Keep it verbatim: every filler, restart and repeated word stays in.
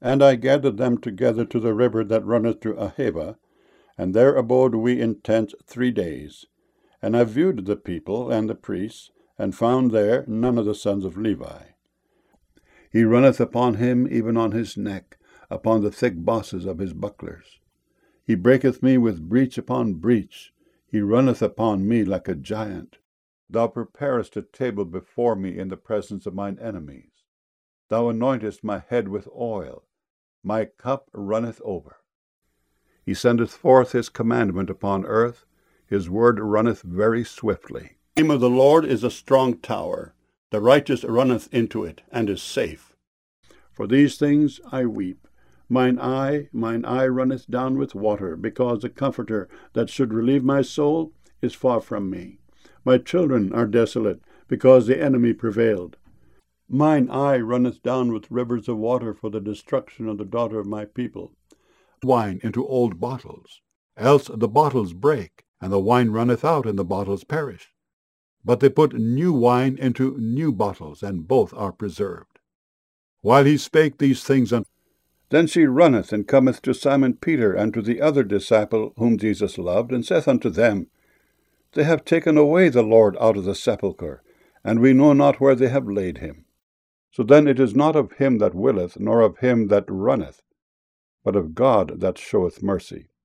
And I gathered them together to the river that runneth to Ahava, and there abode we in tents three days. And I viewed the people and the priests, and found there none of the sons of Levi. He runneth upon him, even on his neck, upon the thick bosses of his bucklers. He breaketh me with breach upon breach. He runneth upon me like a giant. Thou preparest a table before me in the presence of mine enemies. Thou anointest my head with oil. My cup runneth over. He sendeth forth his commandment upon earth. His word runneth very swiftly. The name of the Lord is a strong tower. The righteous runneth into it, and is safe. For these things I weep. Mine eye, mine eye runneth down with water, because the Comforter that should relieve my soul is far from me. My children are desolate, because the enemy prevailed. Mine eye runneth down with rivers of water for the destruction of the daughter of my people. Wine into old bottles, else the bottles break, and the wine runneth out, and the bottles perish. But they put new wine into new bottles, and both are preserved. While he spake these things unto Then she runneth and cometh to Simon Peter and to the other disciple whom Jesus loved, and saith unto them, They have taken away the Lord out of the sepulchre, and we know not where they have laid him. So then it is not of him that willeth, nor of him that runneth, but of God that showeth mercy.